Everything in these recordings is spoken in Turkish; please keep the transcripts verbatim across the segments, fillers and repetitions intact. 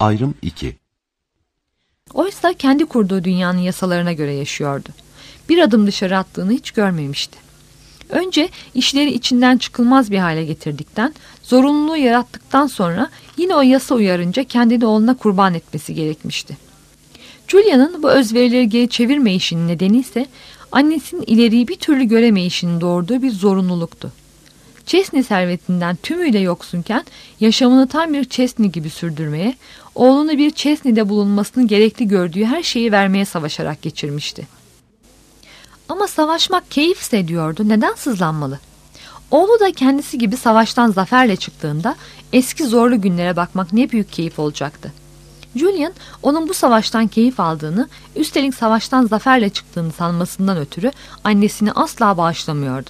Ayrım iki. Oysa kendi kurduğu dünyanın yasalarına göre yaşıyordu. Bir adım dışarı attığını hiç görmemişti. Önce işleri içinden çıkılmaz bir hale getirdikten, zorunluluğu yarattıktan sonra yine o yasa uyarınca kendini oğluna kurban etmesi gerekmişti. Julia'nın bu özverileri geri çevirmeyişinin nedeni ise annesinin ileriyi bir türlü göremeyişinin doğurduğu bir zorunluluktu. Chesney servetinden tümüyle yoksunken yaşamını tam bir Chesney gibi sürdürmeye, oğlunu bir Chesney'de bulunmasını gerekli gördüğü her şeyi vermeye savaşarak geçirmişti. Ama savaşmak keyifse diyordu, neden sızlanmalı? Oğlu da kendisi gibi savaştan zaferle çıktığında eski zorlu günlere bakmak ne büyük keyif olacaktı. Julian onun bu savaştan keyif aldığını, üstelik savaştan zaferle çıktığını sanmasından ötürü annesini asla bağışlamıyordu.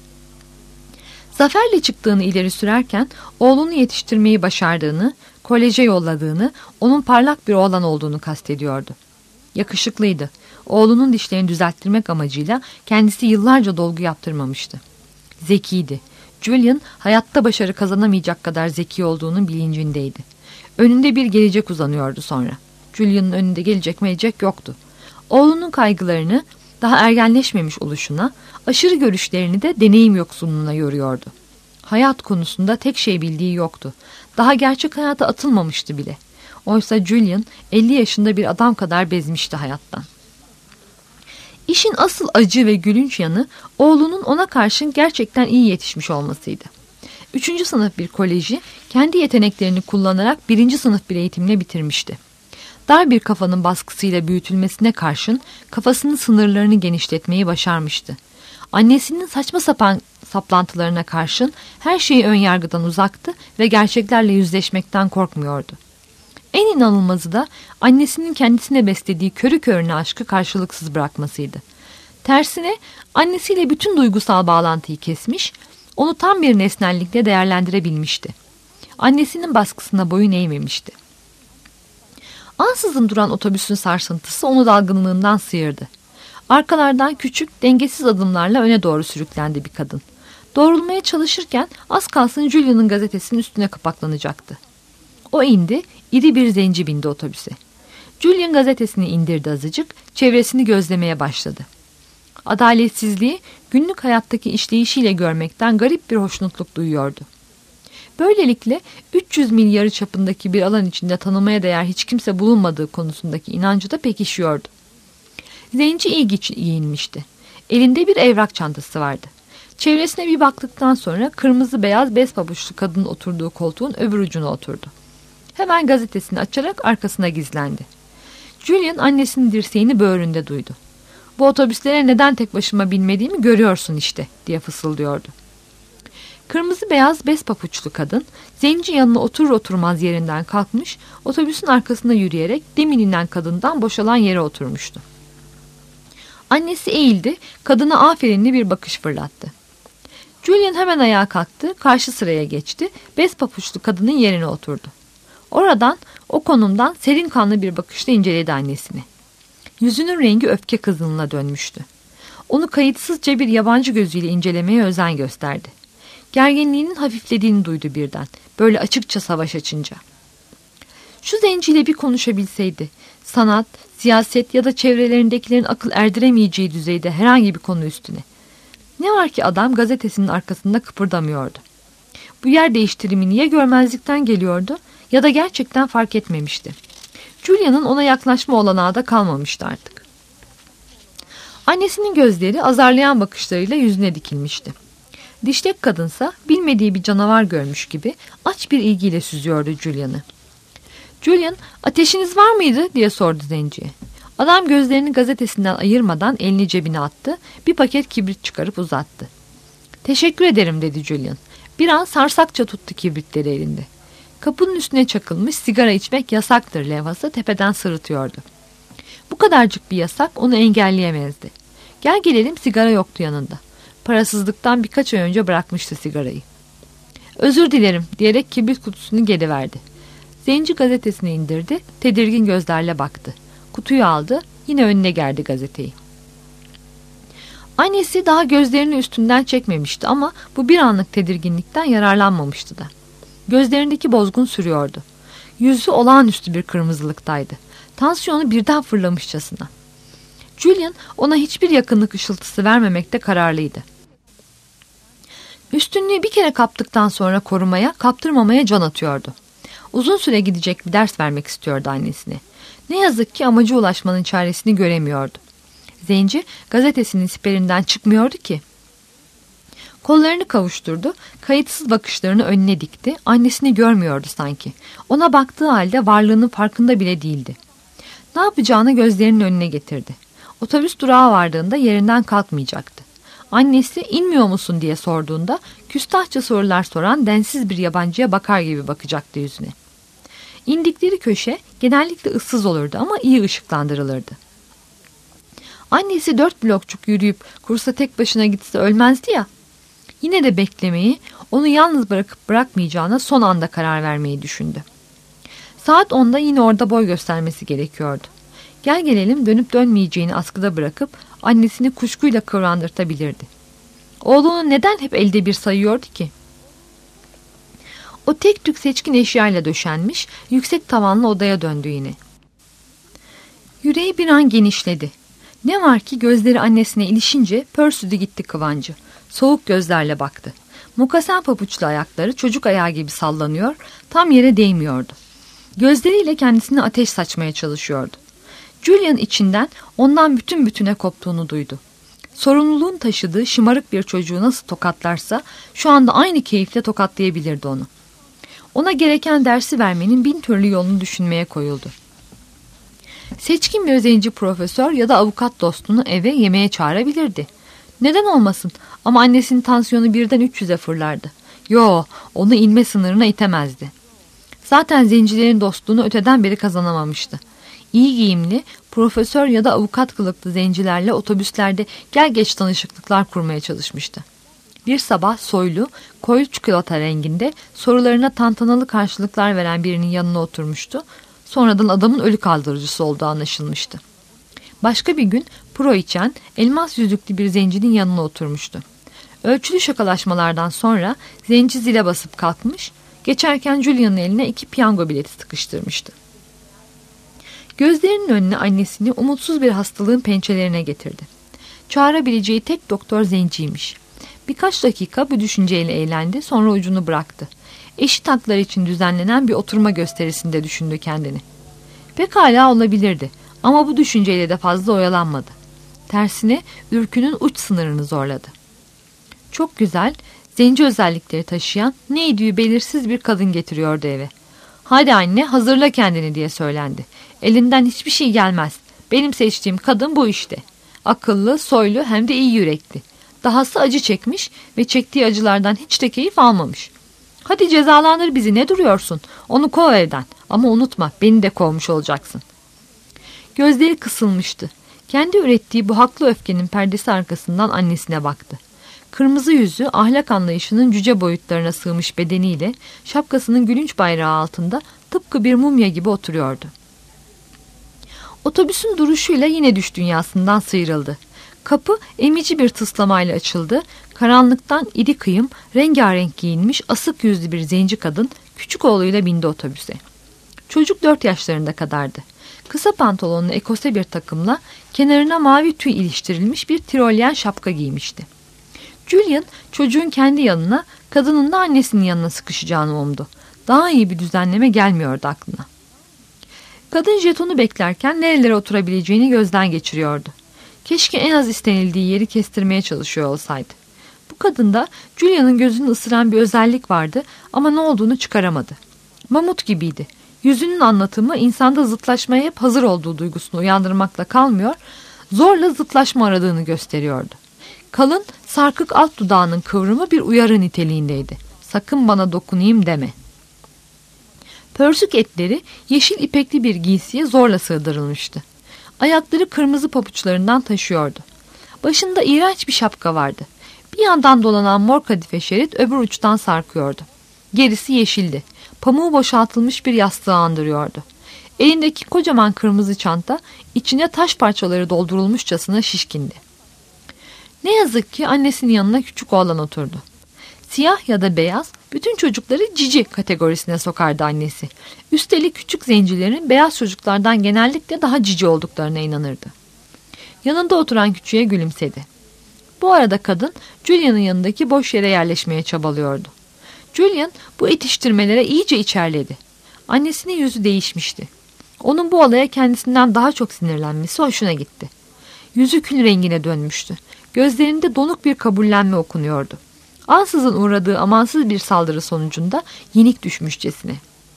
Zaferle çıktığını ileri sürerken oğlunu yetiştirmeyi başardığını, koleje yolladığını, onun parlak bir oğlan olduğunu kastediyordu. Yakışıklıydı. Oğlunun dişlerini düzelttirmek amacıyla kendisi yıllarca dolgu yaptırmamıştı. Zekiydi. Julian hayatta başarı kazanamayacak kadar zeki olduğunun bilincindeydi. Önünde bir gelecek uzanıyordu sonra. Julian'ın önünde gelecek melecek yoktu. Oğlunun kaygılarını daha ergenleşmemiş oluşuna, aşırı görüşlerini de deneyim yoksunluğuna yoruyordu. Hayat konusunda tek şey bildiği yoktu. Daha gerçek hayata atılmamıştı bile. Oysa Julian elli yaşında bir adam kadar bezmişti hayattan. İşin asıl acı ve gülünç yanı oğlunun ona karşın gerçekten iyi yetişmiş olmasıydı. Üçüncü sınıf bir koleji kendi yeteneklerini kullanarak birinci sınıf bir eğitimle bitirmişti. Dar bir kafanın baskısıyla büyütülmesine karşın kafasının sınırlarını genişletmeyi başarmıştı. Annesinin saçma sapan saplantılarına karşın her şeyi önyargıdan uzaktı ve gerçeklerle yüzleşmekten korkmuyordu. En inanılmazı da annesinin kendisine beslediği körü körüne aşkı karşılıksız bırakmasıydı. Tersine annesiyle bütün duygusal bağlantıyı kesmiş, onu tam bir nesnellikle değerlendirebilmişti. Annesinin baskısına boyun eğmemişti. Ansızın duran otobüsün sarsıntısı onu dalgınlığından sıyırdı. Arkalardan küçük, dengesiz adımlarla öne doğru sürüklendi bir kadın. Doğrulmaya çalışırken az kalsın Julia'nın gazetesinin üstüne kapaklanacaktı. O indi, iri bir zenci bindi otobüse. Julian gazetesini indirdi azıcık, çevresini gözlemeye başladı. Adaletsizliği günlük hayattaki işleyişiyle görmekten garip bir hoşnutluk duyuyordu. Böylelikle üç yüz mil yarı çapındaki bir alan içinde tanımaya değer hiç kimse bulunmadığı konusundaki inancı da pekişiyordu. Zenci ilginç giyinmişti. Elinde bir evrak çantası vardı. Çevresine bir baktıktan sonra kırmızı beyaz bez pabuçlu kadının oturduğu koltuğun öbür ucuna oturdu. Hemen gazetesini açarak arkasına gizlendi. Julian annesinin dirseğini böğründe duydu. "Bu otobüslere neden tek başıma binmediğimi görüyorsun işte," diye fısıldıyordu. Kırmızı beyaz bez papuçlu kadın zenci yanına oturur oturmaz yerinden kalkmış, otobüsün arkasına yürüyerek demin inen kadından boşalan yere oturmuştu. Annesi eğildi, kadına aferinli bir bakış fırlattı. Julian hemen ayağa kalktı, karşı sıraya geçti, bez papuçlu kadının yerine oturdu. Oradan, o konumdan serin kanlı bir bakışla inceledi annesini. Yüzünün rengi öfke kızılına dönmüştü. Onu kayıtsızca bir yabancı gözüyle incelemeye özen gösterdi. Gerginliğinin hafiflediğini duydu birden, böyle açıkça savaş açınca. Şu zenciyle bir konuşabilseydi, sanat, siyaset ya da çevrelerindekilerin akıl erdiremeyeceği düzeyde herhangi bir konu üstüne. Ne var ki adam gazetesinin arkasında kıpırdamıyordu. Bu yer değiştirimini ya görmezlikten geliyordu ya da gerçekten fark etmemişti. Julia'nın ona yaklaşma olanağı da kalmamıştı artık. Annesinin gözleri azarlayan bakışlarıyla yüzüne dikilmişti. Dişlek kadınsa bilmediği bir canavar görmüş gibi aç bir ilgiyle süzüyordu Julian'ı. "Julian, ateşiniz var mıydı?" diye sordu zenciye. Adam gözlerini gazetesinden ayırmadan elini cebine attı, bir paket kibrit çıkarıp uzattı. "Teşekkür ederim," dedi Julian. Bir an sarsakça tuttu kibritleri elinde. Kapının üstüne çakılmış sigara içmek yasaktır levhası tepeden sırıtıyordu. Bu kadarcık bir yasak onu engelleyemezdi. Gel gelelim sigara yoktu yanında. Parasızlıktan birkaç ay önce bırakmıştı sigarayı. "Özür dilerim," diyerek kibrit kutusunu geri verdi. Zenci gazetesini indirdi, tedirgin gözlerle baktı. Kutuyu aldı, yine önüne gerdi gazeteyi. Annesi daha gözlerini üstünden çekmemişti ama bu bir anlık tedirginlikten yararlanmamıştı da. Gözlerindeki bozgun sürüyordu. Yüzü olağanüstü bir kırmızılıktaydı. Tansiyonu birden fırlamışçasına. Julian ona hiçbir yakınlık ışıltısı vermemekte kararlıydı. Üstünlüğü bir kere kaptıktan sonra korumaya, kaptırmamaya can atıyordu. Uzun süre gidecek bir ders vermek istiyordu annesine. Ne yazık ki amaca ulaşmanın çaresini göremiyordu. Zenci gazetesinin siperinden çıkmıyordu ki. Kollarını kavuşturdu, kayıtsız bakışlarını önüne dikti, annesini görmüyordu sanki. Ona baktığı halde varlığının farkında bile değildi. Ne yapacağını gözlerinin önüne getirdi. Otobüs durağa vardığında yerinden kalkmayacaktı. Annesi inmiyor musun diye sorduğunda küstahça sorular soran densiz bir yabancıya bakar gibi bakacaktı yüzüne. İndikleri köşe genellikle ıssız olurdu ama iyi ışıklandırılırdı. Annesi dört blokçuk yürüyüp kursa tek başına gitse ölmezdi ya. Yine de beklemeyi, onu yalnız bırakıp bırakmayacağına son anda karar vermeyi düşündü. Saat onda yine orada boy göstermesi gerekiyordu. Gel gelelim dönüp dönmeyeceğini askıda bırakıp annesini kuşkuyla kıvrandırtabilirdi. Oğlunu neden hep elde bir sayıyordu ki? O tek tük seçkin eşyayla döşenmiş, yüksek tavanlı odaya döndü yine. Yüreği bir an genişledi. Ne var ki gözleri annesine ilişince pörsüdü gitti kıvancı. Soğuk gözlerle baktı. Mukasen papuçlu ayakları çocuk ayağı gibi sallanıyor, tam yere değmiyordu. Gözleriyle kendisine ateş saçmaya çalışıyordu. Julian içinden ondan bütün bütüne koptuğunu duydu. Sorumluluğun taşıdığı şımarık bir çocuğu nasıl tokatlarsa şu anda aynı keyifle tokatlayabilirdi onu. Ona gereken dersi vermenin bin türlü yolunu düşünmeye koyuldu. Seçkin bir zenci profesör ya da avukat dostunu eve yemeğe çağırabilirdi. Neden olmasın ama annesinin tansiyonu birden üç yüze fırlardı. Yo, onu inme sınırına itemezdi. Zaten zencilerin dostluğunu öteden beri kazanamamıştı. İyi giyimli, profesör ya da avukat kılıklı zencilerle otobüslerde gel geç tanışıklıklar kurmaya çalışmıştı. Bir sabah soylu, koyu çikolata renginde sorularına tantanalı karşılıklar veren birinin yanına oturmuştu. Sonradan adamın ölü kaldırıcısı olduğu anlaşılmıştı. Başka bir gün pro içen, elmas yüzüklü bir zencinin yanına oturmuştu. Ölçülü şakalaşmalardan sonra zenci zile basıp kalkmış, geçerken Julian'ın eline iki piyango bileti sıkıştırmıştı. Gözlerinin önüne annesini umutsuz bir hastalığın pençelerine getirdi. Çağırabileceği tek doktor zenciymiş. Birkaç dakika bu düşünceyle eğlendi, sonra ucunu bıraktı. Eşit haklar için düzenlenen bir oturma gösterisinde düşündü kendini. Pekala olabilirdi ama bu düşünceyle de fazla oyalanmadı. Tersine ürkünün uç sınırını zorladı. Çok güzel, zenci özellikleri taşıyan neydi belirsiz bir kadın getiriyordu eve. Hadi anne hazırla kendini diye söylendi. Elinden hiçbir şey gelmez. Benim seçtiğim kadın bu işte. Akıllı, soylu hem de iyi yürekli. Dahası acı çekmiş ve çektiği acılardan hiç de keyif almamış. Hadi cezalandır bizi, ne duruyorsun? Onu kov evden ama unutma beni de kovmuş olacaksın. Gözleri kısılmıştı. Kendi ürettiği bu haklı öfkenin perdesi arkasından annesine baktı. Kırmızı yüzü ahlak anlayışının cüce boyutlarına sığmış bedeniyle şapkasının gülünç bayrağı altında tıpkı bir mumya gibi oturuyordu. Otobüsün duruşuyla yine düş dünyasından sıyrıldı. Kapı emici bir tıslamayla açıldı. Karanlıktan iri kıyım, rengarenk giyinmiş asık yüzlü bir zenci kadın küçük oğluyla bindi otobüse. Çocuk dört yaşlarında kadardı. Kısa pantolonlu ekose bir takımla kenarına mavi tüy iliştirilmiş bir tirolyen şapka giymişti. Julian çocuğun kendi yanına, kadının da annesinin yanına sıkışacağını umdu. Daha iyi bir düzenleme gelmiyordu aklına. Kadın jetonu beklerken nerelere oturabileceğini gözden geçiriyordu. Keşke en az istenildiği yeri kestirmeye çalışıyor olsaydı. Bu kadında Julia'nın gözünü ısıran bir özellik vardı ama ne olduğunu çıkaramadı. Mamut gibiydi. Yüzünün anlatımı insanda zıtlaşmaya hep hazır olduğu duygusunu uyandırmakla kalmıyor, zorla zıtlaşma aradığını gösteriyordu. Kalın, sarkık alt dudağının kıvrımı bir uyarı niteliğindeydi. Sakın bana dokunayım deme. Pörsük etleri yeşil ipekli bir giysiye zorla sığdırılmıştı. Ayakları kırmızı pabuçlarından taşıyordu. Başında iğrenç bir şapka vardı. Bir yandan dolanan mor kadife şerit öbür uçtan sarkıyordu. Gerisi yeşildi. Pamuğu boşaltılmış bir yastığı andırıyordu. Elindeki kocaman kırmızı çanta içine taş parçaları doldurulmuşçasına şişkindi. Ne yazık ki annesinin yanına küçük oğlan oturdu. Siyah ya da beyaz bütün çocukları cici kategorisine sokardı annesi. Üstelik küçük zencilerin beyaz çocuklardan genellikle daha cici olduklarına inanırdı. Yanında oturan küçüğe gülümsedi. Bu arada kadın Julian'ın yanındaki boş yere yerleşmeye çabalıyordu. Julian bu itiştirmelere iyice içerledi. Annesinin yüzü değişmişti. Onun bu olaya kendisinden daha çok sinirlenmesi hoşuna gitti. Yüzü kül rengine dönmüştü. Gözlerinde donuk bir kabullenme okunuyordu. Ansızın uğradığı amansız bir saldırı sonucunda yenik düşmüşçesine.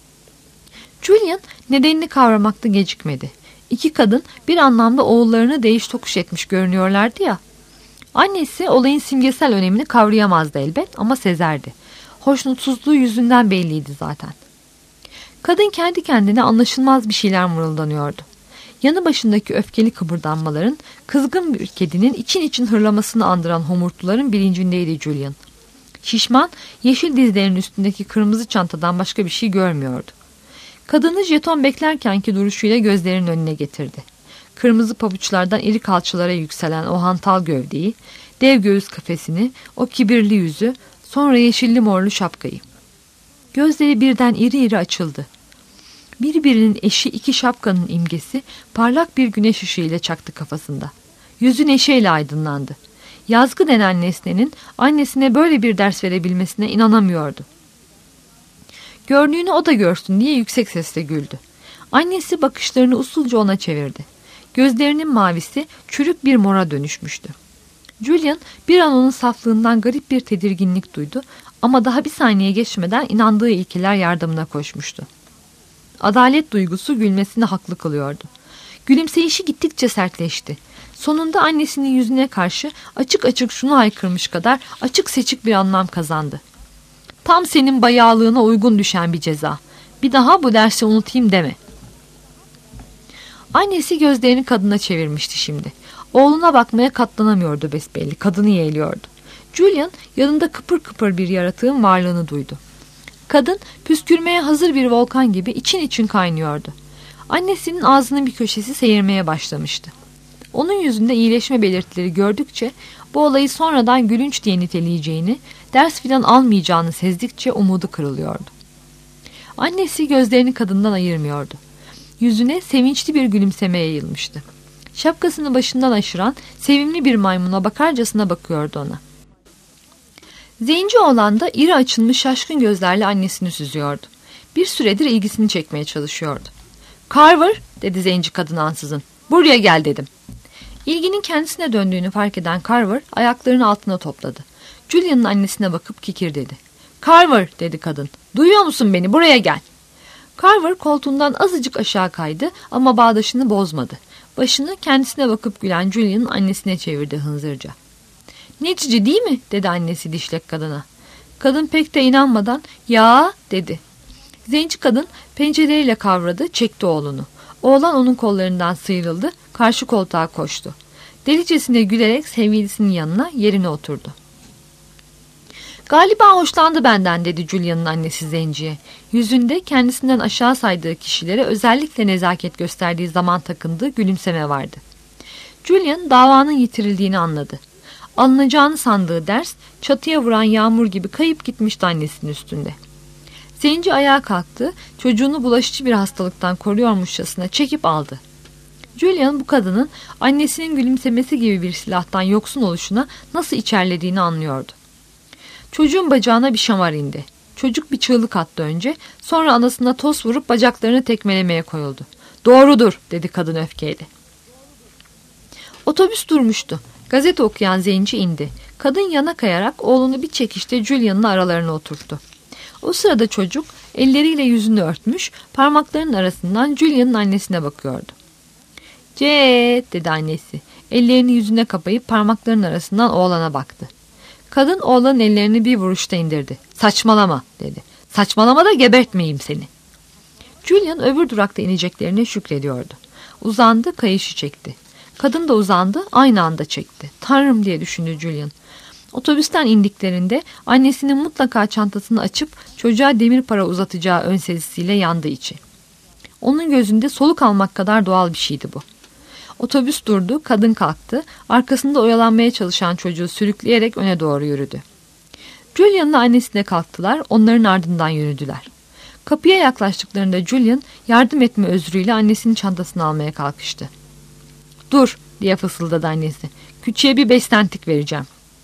Julian nedenini kavramakta gecikmedi. İki kadın bir anlamda oğullarını değiş tokuş etmiş görünüyorlardı ya. Annesi olayın simgesel önemini kavrayamazdı elbet ama sezerdi. Hoşnutsuzluğu yüzünden belliydi zaten. Kadın kendi kendine anlaşılmaz bir şeyler mırıldanıyordu. Yanı başındaki öfkeli kıpırdanmaların, kızgın bir kedinin için için hırlamasını andıran homurtuların bilincindeydi Julian. Şişman, yeşil dizlerinin üstündeki kırmızı çantadan başka bir şey görmüyordu. Kadını jeton beklerkenki duruşuyla gözlerinin önüne getirdi. Kırmızı pabuçlardan iri kalçalara yükselen o hantal gövdeyi, dev göğüs kafesini, o kibirli yüzü, sonra yeşilli morlu şapkayı. Gözleri birden iri iri açıldı. Birbirinin eşi iki şapkanın imgesi parlak bir güneş ışığıyla çaktı kafasında. Yüzü neşeyle aydınlandı. Yazgı denen nesnenin annesine böyle bir ders verebilmesine inanamıyordu. Gördüğünü o da görsün diye yüksek sesle güldü. Annesi bakışlarını usulca ona çevirdi. Gözlerinin mavisi çürük bir mora dönüşmüştü. Julian bir an onun saflığından garip bir tedirginlik duydu ama daha bir saniye geçmeden inandığı ilkeler yardımına koşmuştu. Adalet duygusu gülmesini haklı kılıyordu. Gülümseyişi gittikçe sertleşti. Sonunda annesinin yüzüne karşı açık açık şunu haykırmış kadar açık seçik bir anlam kazandı. Tam senin bayağılığına uygun düşen bir ceza. Bir daha bu dersi unutayım deme. Annesi gözlerini kadına çevirmişti şimdi. Oğluna bakmaya katlanamıyordu besbelli. Kadını yeğliyordu. Julian yanında kıpır kıpır bir yaratığın varlığını duydu. Kadın püskürmeye hazır bir volkan gibi için için kaynıyordu. Annesinin ağzının bir köşesi seyirmeye başlamıştı. Onun yüzünde iyileşme belirtileri gördükçe bu olayı sonradan gülünç diye niteleyeceğini, ders filan almayacağını sezdikçe umudu kırılıyordu. Annesi gözlerini kadından ayırmıyordu. Yüzüne sevinçli bir gülümseme yayılmıştı. Şapkasını başından aşıran sevimli bir maymuna bakarcasına bakıyordu ona. Zenci oğlan da iri açılmış şaşkın gözlerle annesini süzüyordu. Bir süredir ilgisini çekmeye çalışıyordu. "Carver," dedi zenci kadın ansızın. "Buraya gel," dedim. İlginin kendisine döndüğünü fark eden Carver ayaklarını altına topladı. Julian'ın annesine bakıp kikir dedi. "Carver," dedi kadın. "Duyuyor musun beni? Buraya gel." Carver koltuğundan azıcık aşağı kaydı ama bağdaşını bozmadı. Başını kendisine bakıp gülen Julian'ın annesine çevirdi hınzırca. "Ne cici değil mi?" dedi annesi dişlek kadına. Kadın pek de inanmadan "Ya," dedi. Zenci kadın pencereleriyle kavradı, çekti oğlunu. Oğlan onun kollarından sıyrıldı, karşı koltuğa koştu. Delicesine gülerek sevgilisinin yanına yerine oturdu. "Galiba hoşlandı benden," dedi Julian'ın annesi zenciye. Yüzünde kendisinden aşağı saydığı kişilere özellikle nezaket gösterdiği zaman takındığı gülümseme vardı. Julian davanın yitirildiğini anladı. Alınacağını sandığı ders çatıya vuran yağmur gibi kayıp gitmişti annesinin üstünde. Zenci ayağa kalktı, çocuğunu bulaşıcı bir hastalıktan koruyormuşçasına çekip aldı. Julian bu kadının annesinin gülümsemesi gibi bir silahtan yoksun oluşuna nasıl içerlediğini anlıyordu. Çocuğun bacağına bir şamar indi. Çocuk bir çığlık attı önce, sonra anasına toz vurup bacaklarını tekmelemeye koyuldu. "Doğrudur," dedi kadın öfkeyle. Otobüs durmuştu. Gazete okuyan zenci indi. Kadın yana kayarak oğlunu bir çekişte Julian'ın aralarına oturttu. O sırada çocuk elleriyle yüzünü örtmüş, parmaklarının arasından Julian'ın annesine bakıyordu. "Cet," dedi annesi. Ellerini yüzüne kapayıp parmaklarının arasından oğlana baktı. Kadın oğlanın ellerini bir vuruşta indirdi. "Saçmalama," dedi. "Saçmalama da gebertmeyeyim seni." Julian öbür durakta ineceklerine şükrediyordu. Uzandı, kayışı çekti. Kadın da uzandı, aynı anda çekti. "Tanrım," diye düşündü Julian. Otobüsten indiklerinde annesinin mutlaka çantasını açıp çocuğa demir para uzatacağı ön sezisiyle yandı içi. Onun gözünde soluk almak kadar doğal bir şeydi bu. Otobüs durdu, kadın kalktı, arkasında oyalanmaya çalışan çocuğu sürükleyerek öne doğru yürüdü. Julian'la annesi de kalktılar, onların ardından yürüdüler. Kapıya yaklaştıklarında Julian yardım etme özrüyle annesinin çantasını almaya kalkıştı. "Dur," diye fısıldadı annesi. "Küçüğe bir bestentik vereceğim."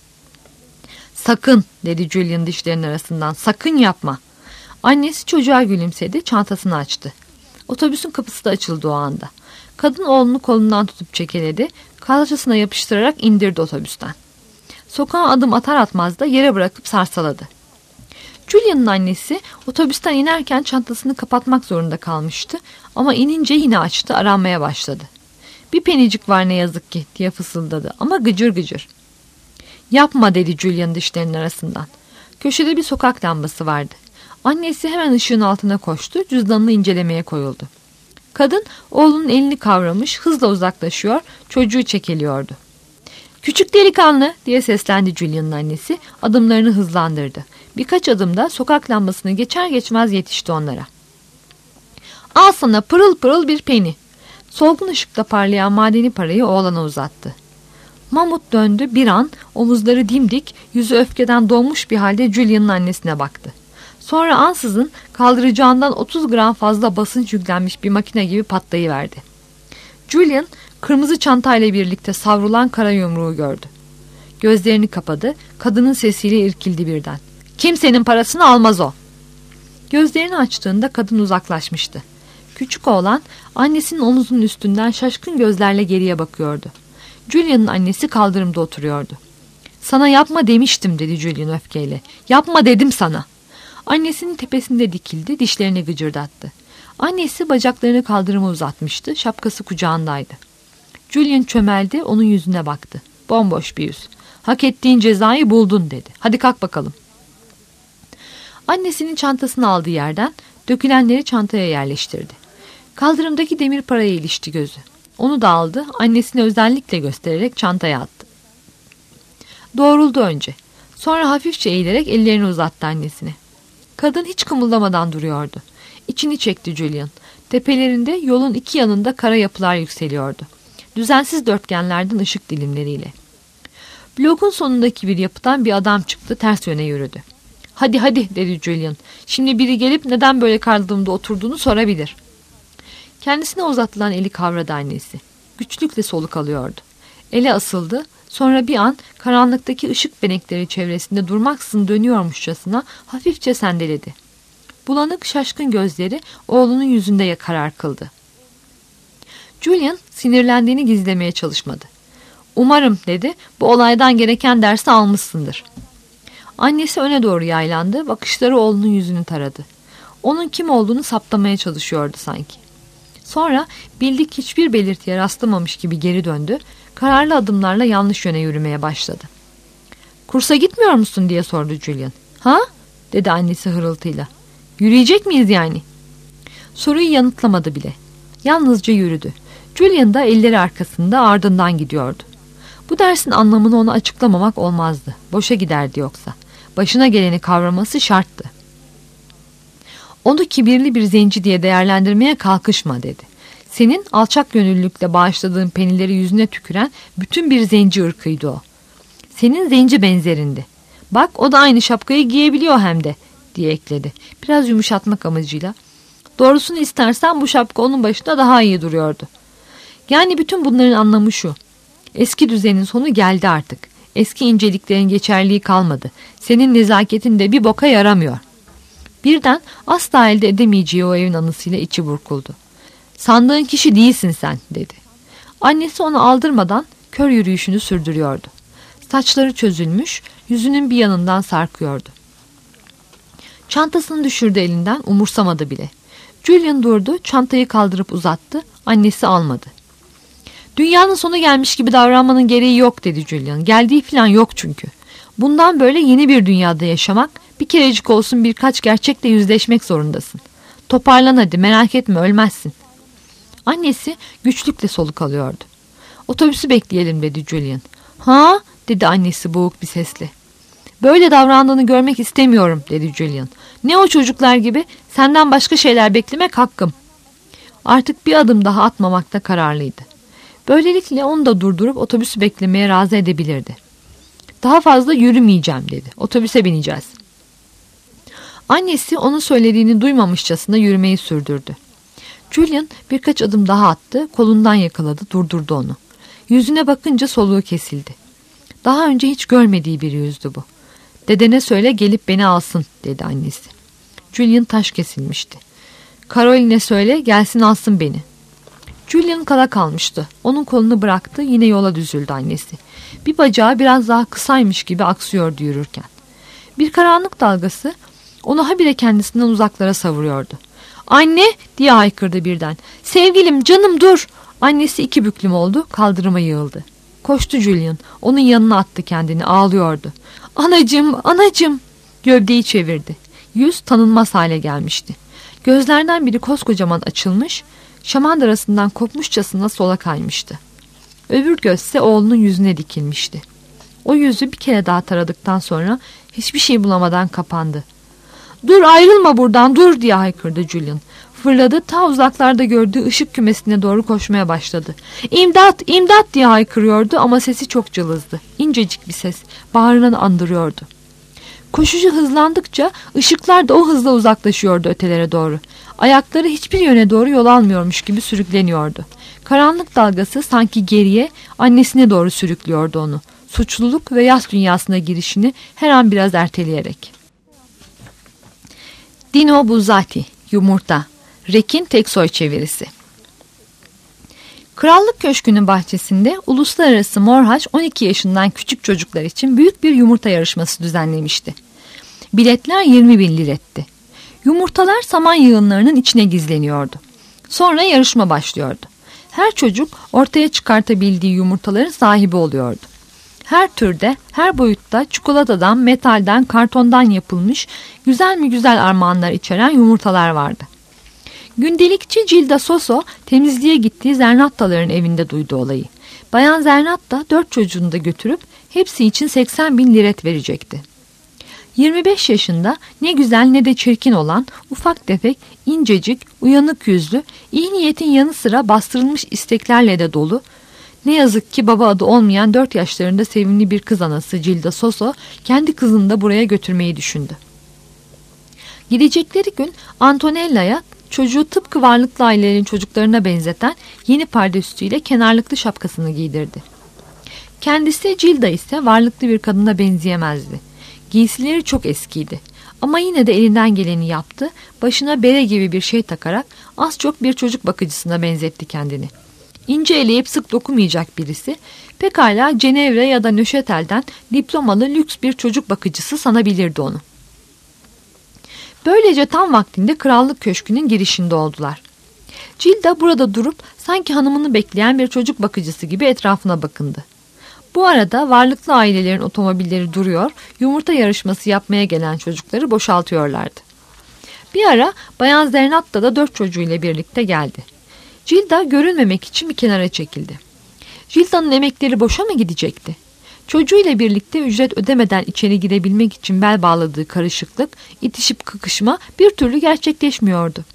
"Sakın," dedi Julian dişlerinin arasından. "Sakın yapma." Annesi çocuğa gülümsedi, çantasını açtı. Otobüsün kapısı da açıldı o anda. Kadın oğlunu kolundan tutup çekeledi, kalçasına yapıştırarak indirdi otobüsten. Sokağa adım atar atmaz da yere bırakıp sarsaladı. Julian'ın annesi otobüsten inerken çantasını kapatmak zorunda kalmıştı ama inince yine açtı, aranmaya başladı. "Bir penicik var ne yazık ki," diye fısıldadı ama gıcır gıcır. "Yapma," dedi Julian dişlerinin arasından. Köşede bir sokak lambası vardı. Annesi hemen ışığın altına koştu, cüzdanını incelemeye koyuldu. Kadın oğlunun elini kavramış, hızla uzaklaşıyor, çocuğu çekeliyordu. "Küçük delikanlı," diye seslendi Julian'ın annesi, adımlarını hızlandırdı. Birkaç adımda sokak lambasını geçer geçmez yetişti onlara. "Al sana pırıl pırıl bir peni." Solgun ışıkta parlayan madeni parayı oğlana uzattı. Mahmut döndü, bir an omuzları dimdik, yüzü öfkeden donmuş bir halde Julian'ın annesine baktı. Sonra ansızın kaldıracağından otuz gram fazla basınç yüklenmiş bir makine gibi patlayıverdi. Julian kırmızı çantayla birlikte savrulan kara yumruğu gördü. Gözlerini kapadı, kadının sesiyle irkildi birden. "Kimsenin parasını almaz o." Gözlerini açtığında kadın uzaklaşmıştı. Küçük oğlan annesinin omuzunun üstünden şaşkın gözlerle geriye bakıyordu. Julian'ın annesi kaldırımda oturuyordu. "Sana yapma demiştim," dedi Julian öfkeyle. "Yapma dedim sana." Annesinin tepesinde dikildi, dişlerini gıcırdattı. Annesi bacaklarını kaldırıma uzatmıştı, şapkası kucağındaydı. Julian çömeldi, onun yüzüne baktı. Bomboş bir yüz. "Hak ettiğin cezayı buldun," dedi. "Hadi kalk bakalım." Annesinin çantasını aldığı yerden dökülenleri çantaya yerleştirdi. Kaldırımdaki demir paraya ilişti gözü. Onu da aldı, annesine özellikle göstererek çantaya attı. Doğruldu önce. Sonra hafifçe eğilerek ellerini uzattı annesine. Kadın hiç kımıldamadan duruyordu. İçini çekti Julian. Tepelerinde yolun iki yanında kara yapılar yükseliyordu. Düzensiz dörtgenlerden ışık dilimleriyle. Blogun sonundaki bir yapıdan bir adam çıktı, ters yöne yürüdü. "Hadi hadi," dedi Julian. "Şimdi biri gelip neden böyle kaldırımda oturduğunu sorabilir." Kendisine uzatılan eli kavradı annesi. Güçlükle soluk alıyordu. Ele asıldı, sonra bir an karanlıktaki ışık benekleri çevresinde durmaksızın dönüyormuşçasına hafifçe sendeledi. Bulanık şaşkın gözleri oğlunun yüzünde karar kıldı. Julian sinirlendiğini gizlemeye çalışmadı. "Umarım," dedi, "bu olaydan gereken dersi almışsındır." Annesi öne doğru yaylandı, bakışları oğlunun yüzünü taradı. Onun kim olduğunu saptamaya çalışıyordu sanki. Sonra bildik hiçbir belirtiye rastlamamış gibi geri döndü, kararlı adımlarla yanlış yöne yürümeye başladı. "Kursa gitmiyor musun?" diye sordu Julian. "Ha?" dedi annesi hırıltıyla. "Yürüyecek miyiz yani?" Soruyu yanıtlamadı bile. Yalnızca yürüdü. Julian da elleri arkasında ardından gidiyordu. Bu dersin anlamını ona açıklamamak olmazdı. Boşa giderdi yoksa. Başına geleni kavraması şarttı. "Onu kibirli bir zenci diye değerlendirmeye kalkışma," dedi. "Senin alçak gönüllülükle bağışladığın penileri yüzüne tüküren bütün bir zenci ırkıydı o. Senin zenci benzerindi. Bak o da aynı şapkayı giyebiliyor hem de," diye ekledi. Biraz yumuşatmak amacıyla. "Doğrusunu istersen bu şapka onun başında daha iyi duruyordu." Yani bütün bunların anlamı şu. Eski düzenin sonu geldi artık. Eski inceliklerin geçerliği kalmadı. Senin nezaketin de bir boka yaramıyor. Birden asla elde edemeyeceği o evin anısıyla içi burkuldu. "Sandığın kişi değilsin sen," dedi. Annesi onu aldırmadan kör yürüyüşünü sürdürüyordu. Saçları çözülmüş, yüzünün bir yanından sarkıyordu. Çantasını düşürdü elinden, umursamadı bile. Julian durdu, çantayı kaldırıp uzattı, annesi almadı. "Dünyanın sonu gelmiş gibi davranmanın gereği yok," dedi Julian. "Geldiği falan yok çünkü. Bundan böyle yeni bir dünyada yaşamak, bir kerecik olsun birkaç gerçekle yüzleşmek zorundasın. Toparlan hadi, merak etme, ölmezsin." Annesi güçlükle soluk alıyordu. "Otobüsü bekleyelim," dedi Julian. "Ha?" dedi annesi boğuk bir sesle. "Böyle davrandığını görmek istemiyorum," dedi Julian. "Ne o çocuklar gibi, senden başka şeyler beklemek hakkım." Artık bir adım daha atmamakta kararlıydı. Böylelikle onu da durdurup otobüsü beklemeye razı edebilirdi. Daha fazla yürümeyeceğim dedi. Otobüse bineceğiz. Annesi onun söylediğini duymamışçasına yürümeyi sürdürdü. Julian birkaç adım daha attı, kolundan yakaladı, durdurdu onu. Yüzüne bakınca soluğu kesildi. Daha önce hiç görmediği bir yüzdü bu. Dedene söyle gelip beni alsın dedi annesi. Julian taş kesilmişti. Caroline söyle gelsin alsın beni. Julian kala kalmıştı. Onun kolunu bıraktı, yine yola düzüldü annesi. Bir bacağı biraz daha kısaymış gibi aksıyordu yürürken. Bir karanlık dalgası onu habire kendisinden uzaklara savuruyordu. Anne diye haykırdı birden. Sevgilim, canım dur. Annesi iki büklüm oldu, kaldırıma yığıldı. Koştu Julian, onun yanına attı kendini, ağlıyordu. Anacığım, anacığım. Gövdeyi çevirdi. Yüz tanınmaz hale gelmişti. Gözlerden biri koskocaman açılmış, şamandarasından kopmuşçasına sola kaymıştı. Öbür gözse oğlunun yüzüne dikilmişti. O yüzü bir kere daha taradıktan sonra hiçbir şey bulamadan kapandı. Dur, ayrılma buradan, dur diye haykırdı Julian. Fırladı, ta uzaklarda gördüğü ışık kümesine doğru koşmaya başladı. İmdat, imdat diye haykırıyordu ama sesi çok cılızdı. İncecik bir ses, bağrını andırıyordu. Koşucu hızlandıkça ışıklar da o hızla uzaklaşıyordu ötelere doğru. Ayakları hiçbir yöne doğru yol almıyormuş gibi sürükleniyordu. Karanlık dalgası sanki geriye, annesine doğru sürüklüyordu onu. Suçluluk ve yas dünyasına girişini her an biraz erteleyerek. Dino Buzzati, Yumurta, Rek'in Teksoy çevirisi. Krallık Köşkü'nün bahçesinde uluslararası Morhaç on iki yaşından küçük çocuklar için büyük bir yumurta yarışması düzenlemişti. Biletler yirmi bin liretti. Yumurtalar saman yığınlarının içine gizleniyordu. Sonra yarışma başlıyordu. Her çocuk ortaya çıkartabildiği yumurtaların sahibi oluyordu. Her türde, her boyutta çikolatadan, metalden, kartondan yapılmış güzel mi güzel armağanlar içeren yumurtalar vardı. Gündelikçi Gilda Soso temizliğe gittiği Zernattaların evinde duydu olayı. Bayan Zernatta dört çocuğunu da götürüp hepsi için seksen bin liret verecekti. yirmi beş yaşında ne güzel ne de çirkin olan ufak tefek, incecik, uyanık yüzlü, iyi niyetin yanı sıra bastırılmış isteklerle de dolu, ne yazık ki baba adı olmayan dört yaşlarında sevimli bir kız anası Gilda Soso kendi kızını da buraya götürmeyi düşündü. Gidecekleri gün Antonella'ya çocuğu tıpkı varlıklı ailelerin çocuklarına benzeten yeni pardesüsüyle kenarlıklı şapkasını giydirdi. Kendisi Gilda ise varlıklı bir kadına benzeyemezdi. Giysileri çok eskiydi ama yine de elinden geleni yaptı, başına bere gibi bir şey takarak az çok bir çocuk bakıcısına benzetti kendini. İnce eleyip sık dokumayacak birisi, pekala Cenevre ya da Nöşetel'den diplomalı lüks bir çocuk bakıcısı sanabilirdi onu. Böylece tam vaktinde Krallık Köşkü'nün girişinde oldular. Gilda burada durup sanki hanımını bekleyen bir çocuk bakıcısı gibi etrafına bakındı. Bu arada varlıklı ailelerin otomobilleri duruyor, yumurta yarışması yapmaya gelen çocukları boşaltıyorlardı. Bir ara Bayan Zernatta da dört çocuğuyla birlikte geldi. Gilda görünmemek için bir kenara çekildi. Gilda'nın emekleri boşa mı gidecekti? Çocuğuyla birlikte ücret ödemeden içeri girebilmek için bel bağladığı karışıklık, itişip kakışma bir türlü gerçekleşmiyordu.